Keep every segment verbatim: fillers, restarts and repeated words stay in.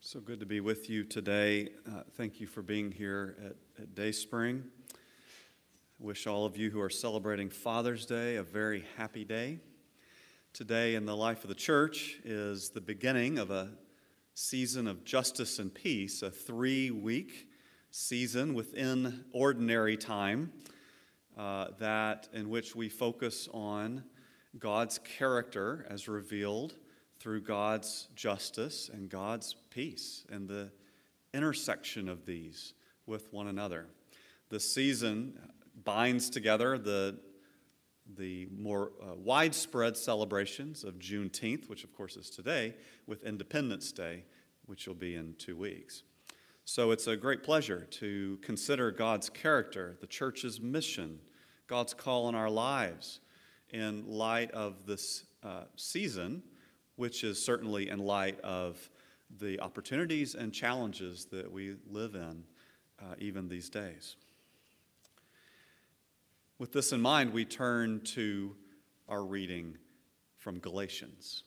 So good to be with you today. Uh, thank you for being here at, at Dayspring. I wish all of you who are celebrating Father's Day a very happy day. Today in the life of the church is the beginning of a season of justice and peace, a three-week season within ordinary time uh, that in which we focus on God's character as revealed through God's justice and God's peace and the intersection of these with one another. The season binds together the, the more uh, widespread celebrations of Juneteenth, which of course is today, with Independence Day, which will be in two weeks. So it's a great pleasure to consider God's character, the church's mission, God's call in our lives in light of this uh, season, which is certainly in light of the opportunities and challenges that we live in uh, even these days. With this in mind, we turn to our reading from Galatians.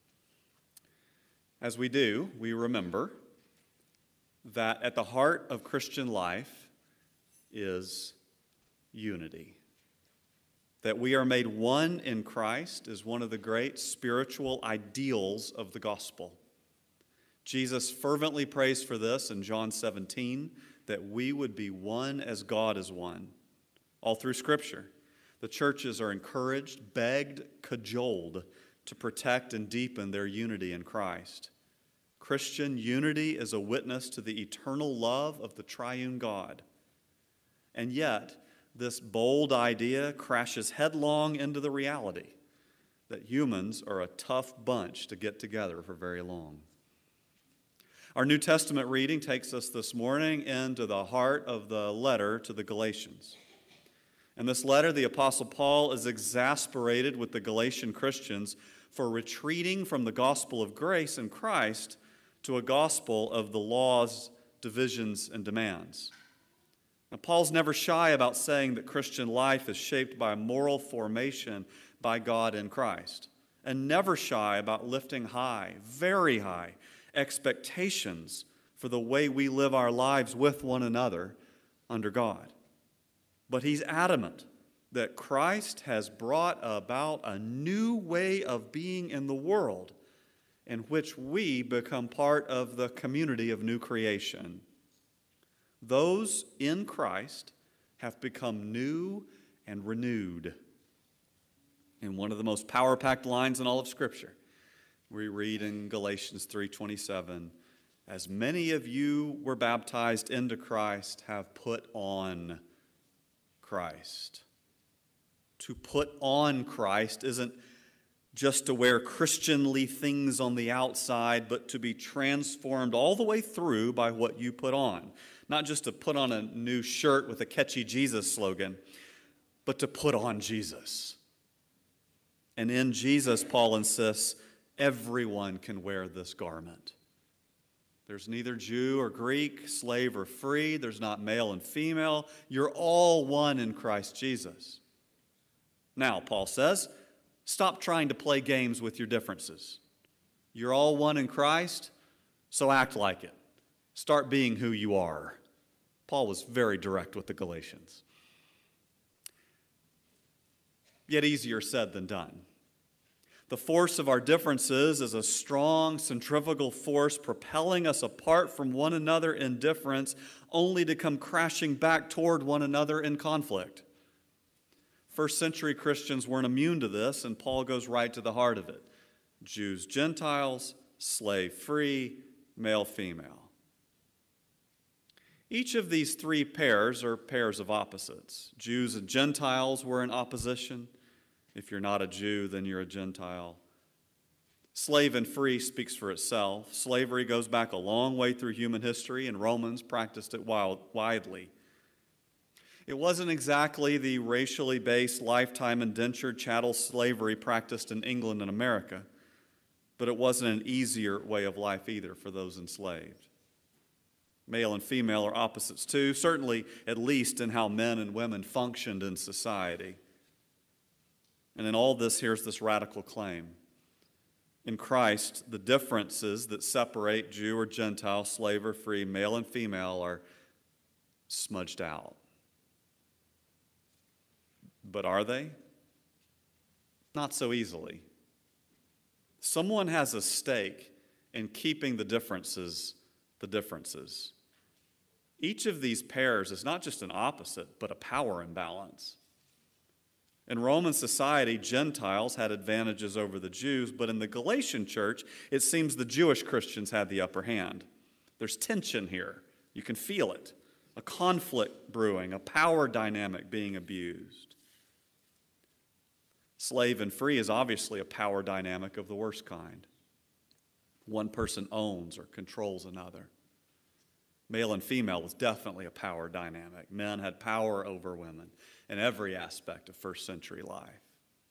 As we do, we remember that at the heart of Christian life is unity. That we are made one in Christ is one of the great spiritual ideals of the gospel. Jesus fervently prays for this in John seventeen, that we would be one as God is one. All through Scripture, the churches are encouraged, begged, cajoled to protect and deepen their unity in Christ. Christian unity is a witness to the eternal love of the triune God. And yet, this bold idea crashes headlong into the reality that humans are a tough bunch to get together for very long. Our New Testament reading takes us this morning into the heart of the letter to the Galatians. In this letter, the Apostle Paul is exasperated with the Galatian Christians for retreating from the gospel of grace in Christ to a gospel of the law's divisions and demands. Now, Paul's never shy about saying that Christian life is shaped by moral formation by God in Christ, and never shy about lifting high, very high, expectations for the way we live our lives with one another under God. But he's adamant that Christ has brought about a new way of being in the world in which we become part of the community of new creation. Those in Christ have become new and renewed. In one of the most power-packed lines in all of Scripture, we read in Galatians three twenty-seven, "As many of you were baptized into Christ have put on Christ." To put on Christ isn't just to wear Christianly things on the outside, but to be transformed all the way through by what you put on. Not just to put on a new shirt with a catchy Jesus slogan, but to put on Jesus. And in Jesus, Paul insists, everyone can wear this garment. There's neither Jew or Greek, slave or free. There's not male and female. You're all one in Christ Jesus. Now, Paul says, stop trying to play games with your differences. You're all one in Christ, so act like it. Start being who you are. Paul was very direct with the Galatians. Yet easier said than done. The force of our differences is a strong centrifugal force propelling us apart from one another in difference, only to come crashing back toward one another in conflict. First century Christians weren't immune to this, and Paul goes right to the heart of it. Jews, Gentiles, slave, free, male, female. Each of these three pairs are pairs of opposites. Jews and Gentiles were in opposition. If you're not a Jew, then you're a Gentile. Slave and free speaks for itself. Slavery goes back a long way through human history, and Romans practiced it wild, widely. It wasn't exactly the racially based lifetime indentured chattel slavery practiced in England and America, but it wasn't an easier way of life either for those enslaved. Male and female are opposites too, certainly at least in how men and women functioned in society. And in all this, here's this radical claim. In Christ, the differences that separate Jew or Gentile, slave or free, male and female are smudged out. But are they? Not so easily. Someone has a stake in keeping the differences the differences. Each of these pairs is not just an opposite, but a power imbalance. In Roman society, Gentiles had advantages over the Jews, but in the Galatian church, it seems the Jewish Christians had the upper hand. There's tension here. You can feel it. A conflict brewing, a power dynamic being abused. Slave and free is obviously a power dynamic of the worst kind. One person owns or controls another. Male and female was definitely a power dynamic. Men had power over women in every aspect of first century life.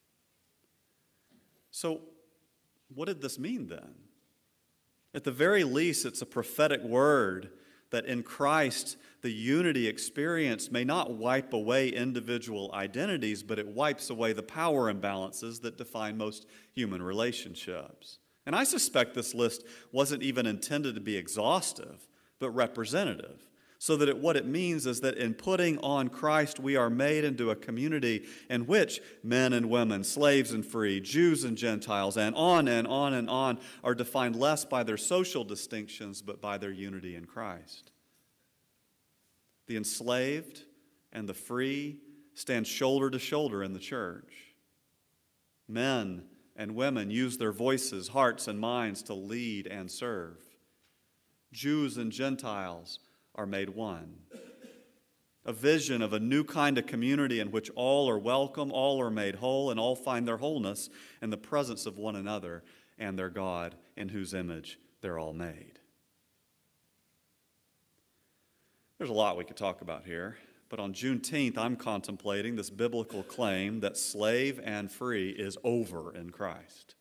So, what did this mean then? At the very least, it's a prophetic word that in Christ, the unity experience may not wipe away individual identities, but it wipes away the power imbalances that define most human relationships. And I suspect this list wasn't even intended to be exhaustive, but representative, so that it, what it means is that in putting on Christ, we are made into a community in which men and women, slaves and free, Jews and Gentiles, and on and on and on are defined less by their social distinctions, but by their unity in Christ. The enslaved and the free stand shoulder to shoulder in the church. Men and women use their voices, hearts, and minds to lead and serve. Jews and Gentiles are made one. A vision of a new kind of community in which all are welcome, all are made whole, and all find their wholeness in the presence of one another and their God, in whose image they're all made. There's a lot we could talk about here, but on Juneteenth, I'm contemplating this biblical claim that slave and free is over in Christ.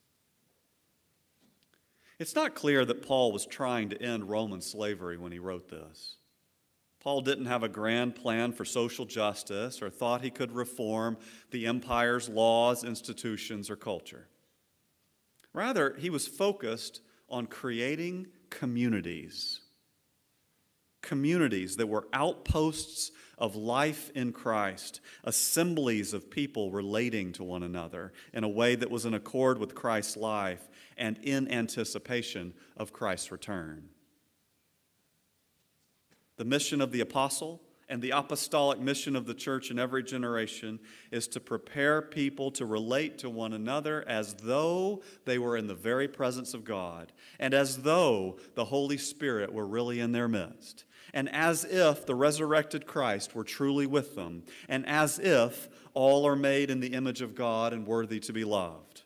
It's not clear that Paul was trying to end Roman slavery when he wrote this. Paul didn't have a grand plan for social justice or thought he could reform the empire's laws, institutions, or culture. Rather, he was focused on creating communities. Communities that were outposts of life in Christ, assemblies of people relating to one another in a way that was in accord with Christ's life and in anticipation of Christ's return. The mission of the apostle and the apostolic mission of the church in every generation is to prepare people to relate to one another as though they were in the very presence of God and as though the Holy Spirit were really in their midst, and as if the resurrected Christ were truly with them, and as if all are made in the image of God and worthy to be loved.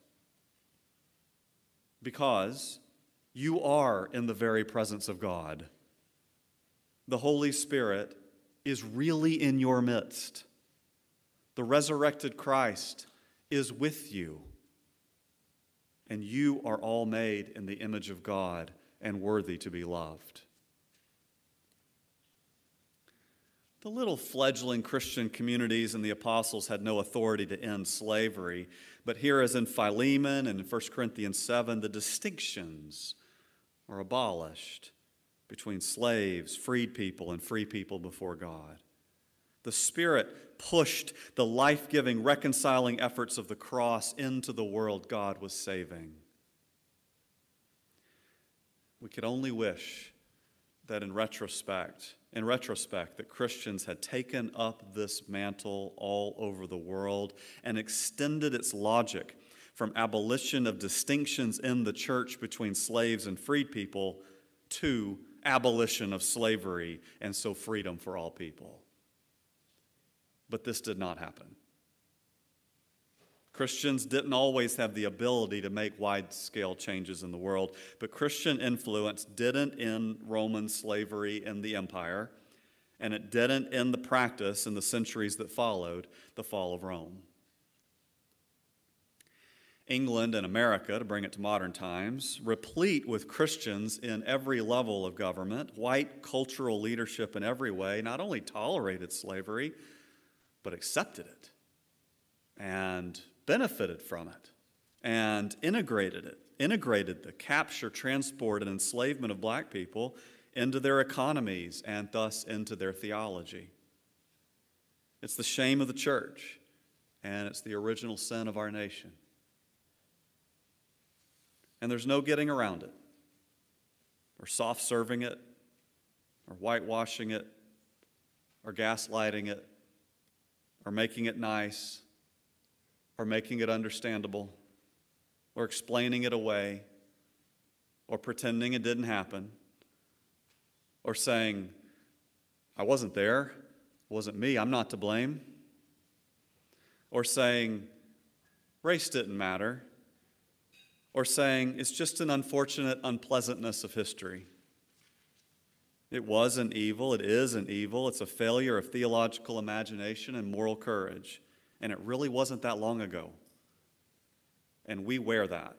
Because you are in the very presence of God. The Holy Spirit is really in your midst. The resurrected Christ is with you. And you are all made in the image of God and worthy to be loved. The little fledgling Christian communities and the apostles had no authority to end slavery, but here, as in Philemon and in First Corinthians seven, the distinctions are abolished between slaves, freed people, and free people before God. The Spirit pushed the life-giving, reconciling efforts of the cross into the world God was saving. We could only wish that in retrospect, in retrospect, that Christians had taken up this mantle all over the world and extended its logic from abolition of distinctions in the church between slaves and freed people to abolition of slavery and so freedom for all people. But this did not happen. Christians didn't always have the ability to make wide-scale changes in the world, but Christian influence didn't end Roman slavery in the empire, and it didn't end the practice in the centuries that followed the fall of Rome. England and America, to bring it to modern times, replete with Christians in every level of government. White cultural leadership in every way not only tolerated slavery, but accepted it and benefited from it and integrated it integrated the capture, transport, and enslavement of black people into their economies and thus into their theology. It's the shame of the church, and it's the original sin of our nation. And there's no getting around it, or soft-serving it, or whitewashing it, or gaslighting it, or making it nice, or making it understandable, or explaining it away, or pretending it didn't happen, or saying, I wasn't there, it wasn't me, I'm not to blame, or saying, race didn't matter, or saying, it's just an unfortunate unpleasantness of history. It was an evil, it is an evil, it's a failure of theological imagination and moral courage, and it really wasn't that long ago. And we wear that.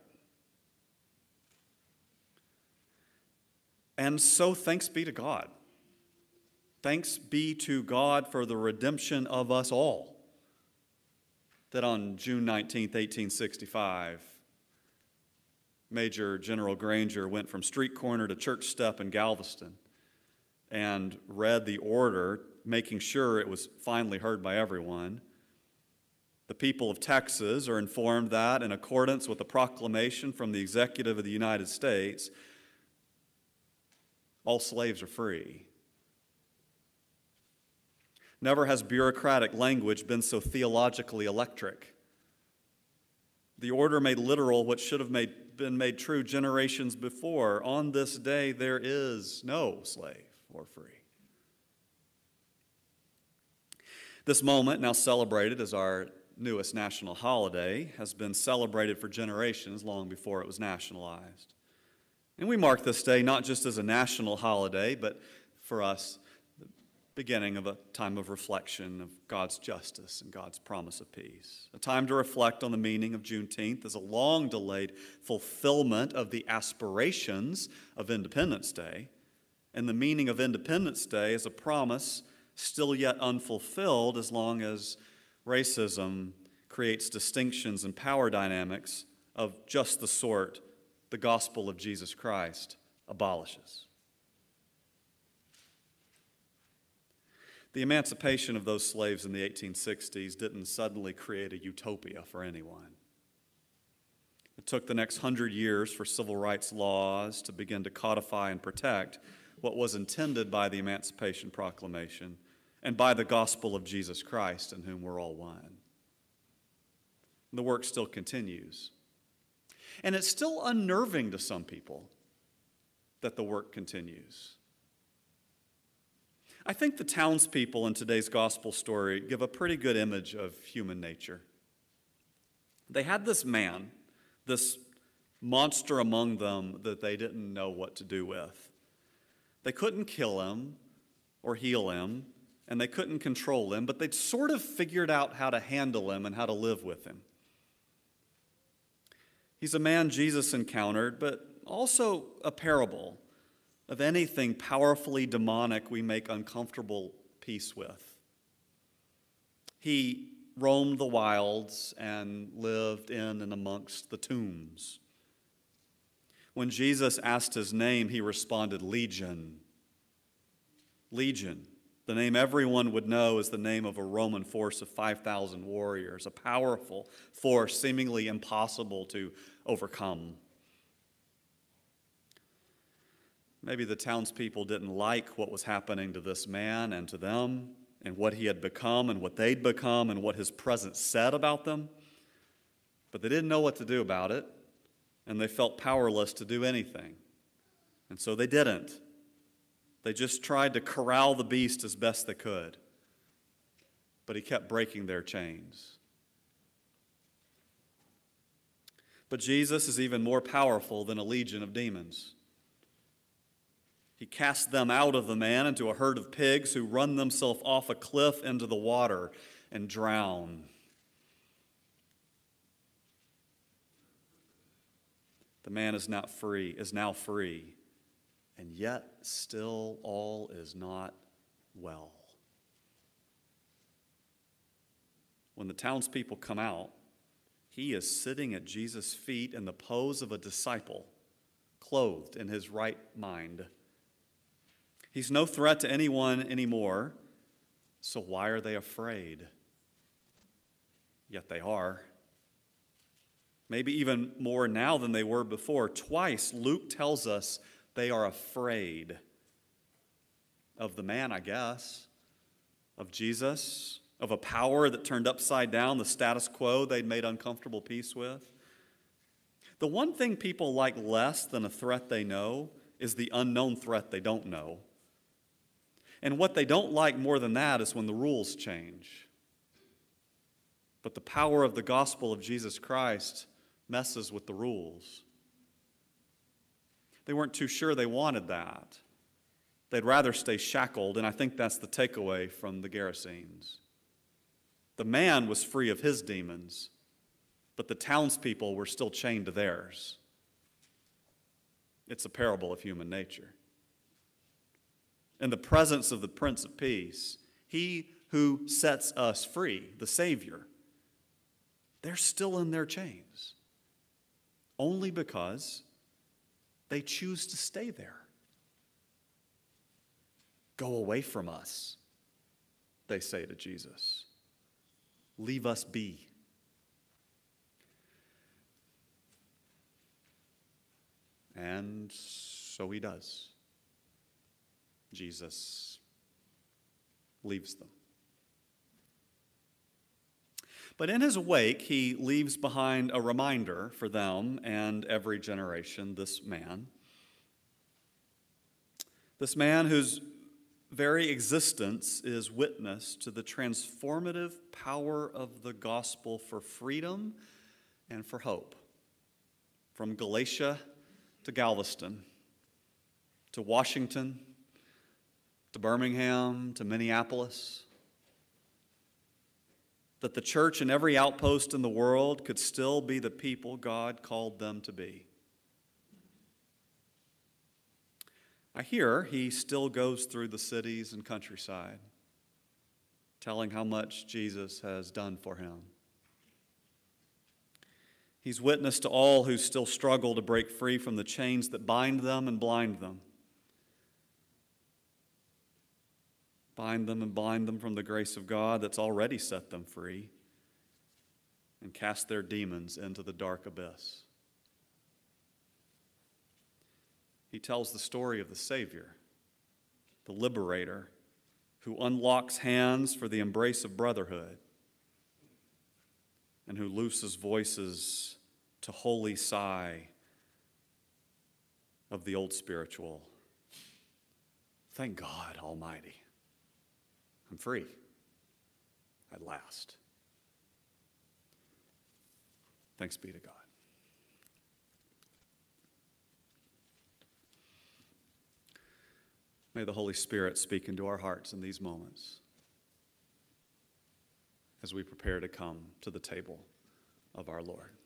And so thanks be to God. Thanks be to God for the redemption of us all. That on June nineteenth, eighteen sixty-five, Major General Granger went from street corner to church step in Galveston and read the order, making sure it was finally heard by everyone. The people of Texas are informed that, in accordance with a proclamation from the Executive of the United States, all slaves are free. Never has bureaucratic language been so theologically electric. The order made literal what should have made, been made true generations before. On this day, there is no slave or free. This moment, now celebrated as our newest national holiday, has been celebrated for generations long before it was nationalized. And we mark this day not just as a national holiday, but for us, the beginning of a time of reflection of God's justice and God's promise of peace. A time to reflect on the meaning of Juneteenth as a long-delayed fulfillment of the aspirations of Independence Day, and the meaning of Independence Day as a promise still yet unfulfilled as long as racism creates distinctions and power dynamics of just the sort the gospel of Jesus Christ abolishes. The emancipation of those slaves in the eighteen sixties didn't suddenly create a utopia for anyone. It took the next hundred years for civil rights laws to begin to codify and protect what was intended by the Emancipation Proclamation and by the gospel of Jesus Christ, in whom we're all one. The work still continues. And it's still unnerving to some people that the work continues. I think the townspeople in today's gospel story give a pretty good image of human nature. They had this man, this monster among them that they didn't know what to do with. They couldn't kill him or heal him, and they couldn't control him, but they'd sort of figured out how to handle him and how to live with him. He's a man Jesus encountered, but also a parable of anything powerfully demonic we make uncomfortable peace with. He roamed the wilds and lived in and amongst the tombs. When Jesus asked his name, he responded, Legion. Legion. The name everyone would know is the name of a Roman force of five thousand warriors, a powerful force seemingly impossible to overcome. Maybe the townspeople didn't like what was happening to this man and to them, and what he had become and what they'd become and what his presence said about them, but they didn't know what to do about it, and they felt powerless to do anything. And so they didn't. They just tried to corral the beast as best they could. But he kept breaking their chains. But Jesus is even more powerful than a legion of demons. He casts them out of the man into a herd of pigs who run themselves off a cliff into the water and drown. The man is not free, is now free. And yet, still, all is not well. When the townspeople come out, he is sitting at Jesus' feet in the pose of a disciple, clothed in his right mind. He's no threat to anyone anymore, so why are they afraid? Yet they are. Maybe even more now than they were before. Twice, Luke tells us they are afraid of the man, I guess, of Jesus, of a power that turned upside down the status quo they'd made uncomfortable peace with. The one thing people like less than a threat they know is the unknown threat they don't know. And what they don't like more than that is when the rules change. But the power of the gospel of Jesus Christ messes with the rules. They weren't too sure they wanted that. They'd rather stay shackled, and I think that's the takeaway from the Gerasenes. The man was free of his demons, but the townspeople were still chained to theirs. It's a parable of human nature. In the presence of the Prince of Peace, he who sets us free, the Savior, they're still in their chains, only because they choose to stay there. Go away from us, they say to Jesus. Leave us be. And so he does. Jesus leaves them. But in his wake, he leaves behind a reminder for them and every generation, this man. This man whose very existence is witness to the transformative power of the gospel for freedom and for hope. From Galatia to Galveston, to Washington, to Birmingham, to Minneapolis, that the church in every outpost in the world could still be the people God called them to be. I hear he still goes through the cities and countryside, telling how much Jesus has done for him. He's witness to all who still struggle to break free from the chains that bind them and blind them. Bind them and blind them from the grace of God that's already set them free and cast their demons into the dark abyss. He tells the story of the Savior, the liberator, who unlocks hands for the embrace of brotherhood and who looses voices to holy sigh of the old spiritual. Thank God Almighty, I'm free at last. Thanks be to God. May the Holy Spirit speak into our hearts in these moments as we prepare to come to the table of our Lord.